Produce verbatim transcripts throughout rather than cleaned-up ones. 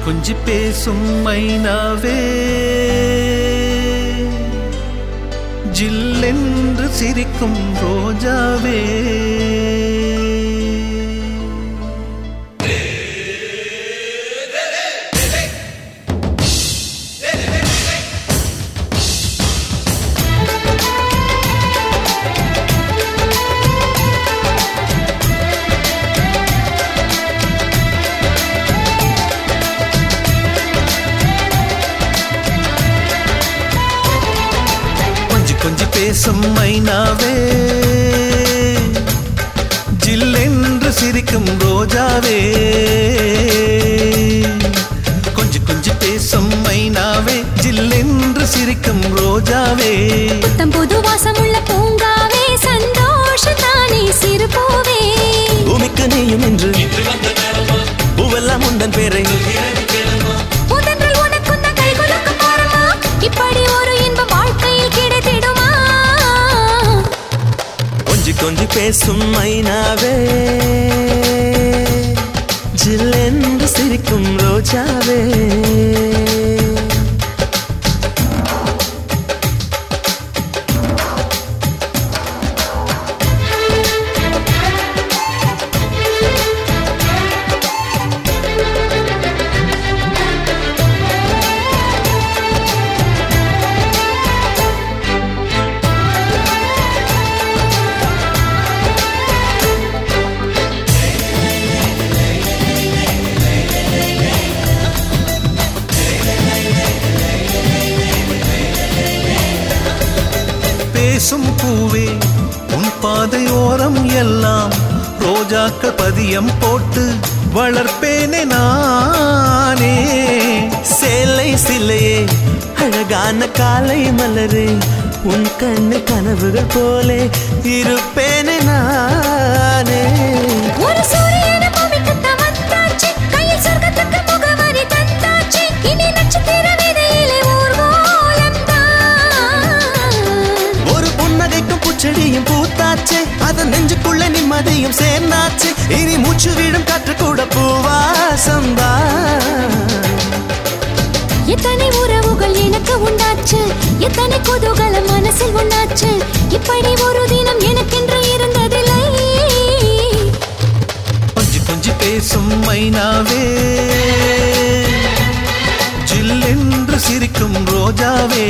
கொஞ்சி பேசும் மைனாவே ஜில்லென்று சிரிக்கும் ரோஜாவே கொஞ்சி பேசும் மைனாவே ஜில்லென்று சிரிக்கும் ரோஜாவே கொஞ்சி கொஞ்சி பேசும் மைனாவே ஜில்லென்று சிரிக்கும் ரோஜாவே புத்தம் புது வாசமுள்ள பூங்காவே சந்தோஷத்தானே சிறு பூவே பூமிக்கு நீயும் இன்று பூவெல்லாம் உந்தன் பேரை முதன்றில் உனக்குந்த கை குலுக்க பாரமா இப்படி ஒரு இன்பம் வாழ்க்கையில் கிடைத்திடுமா கொஞ்சி கொஞ்சி பேசும் மைனாவே ஜில்லென்று சிரிக்கும் ரோஜாவே பேசும் பூவே உன் பாதையோரம் எல்லாம் ரோஜாக்கள் பதியம் போட்டு வளர்ப்பேனே நானே சேலை சிலையே அழகான காலை மலரே உன் கண்ணு கனவுகள் போலே இருப்பேனே நானே ஒரு சூரியனை பூமிக்கு தவத்தாச்சு கையில் சொர்க்கத்துக்கு முகவரி தந்தாச்சு இனி நட்சத்திர விதையிலே ஊர்வலம் தான் ஒரு புன்னகைக்கும் பூச்செடியும் பூத்தாச்சு அதன் நெஞ்சுக்குள்ள நிம்மதியும் சேர்ந்தாச்சு இனி மூச்சு வீடும் காற்று கூட பூவாசம்தான் எத்தனை உறவுகள் எனக்கு உண்டாச்சு எத்தனை குதூகலம் மனசில் உண்டாச்சு இப்படி ஒரு தினம் எனக்கென்று இருந்ததில்லை கொஞ்சி கொஞ்சி பேசும் மைனாவே ஜில்லென்று சிரிக்கும் ரோஜாவே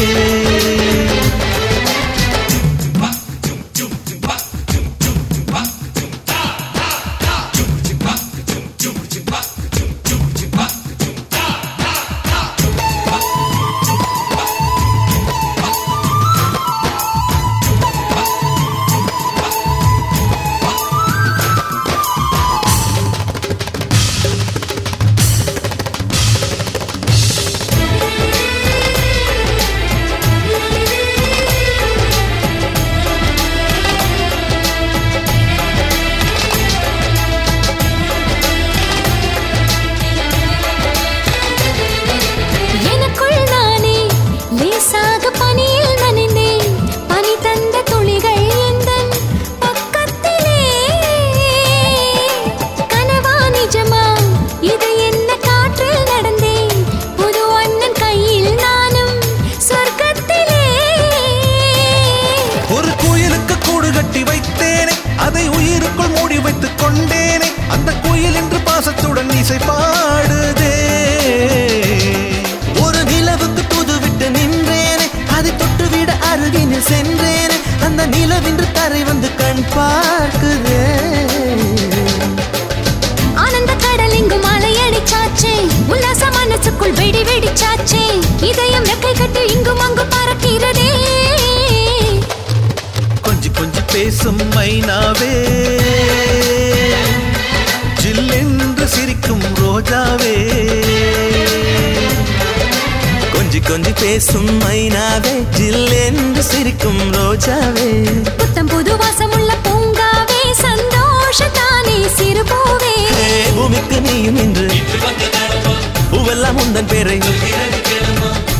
அதை உயிருக்குள் மூடி வைத்துக் கொண்டேனே அந்த கோயில் என்று பாசத்துடன் இசை பாடுதே ஒரு நிலவுக்கு தூதுவிட்டு நின்றேனே அதை தொட்டுவிட அருகினில் சென்றேனே அந்த நிலவின்று தரை வந்து கண் பார்க்குதே ஆனந்த கடல் இங்கும் அலையடிச்சாச்சே உல்லாச மனசுக்குள் வெடி வெடிச்சாச்சே இதயம் ரெக்கை கட்டி இங்கும் அங்கு பறக்கிறதே கொஞ்சி கொஞ்சி பேசும் மைனாவே ஜில்லென்று சிரிக்கும் ரோஜாவே கொஞ்சி கொஞ்சி பேசும் மைனாவே ஜில்லென்று சிரிக்கும் ரோஜாவே புத்தம் புது வாசமுள்ள பூங்காவே சந்தோஷத்தானே சிறு பூவே பூமிக்கு நீயும் இன்று பூவெல்லாம் உந்தன் பேரை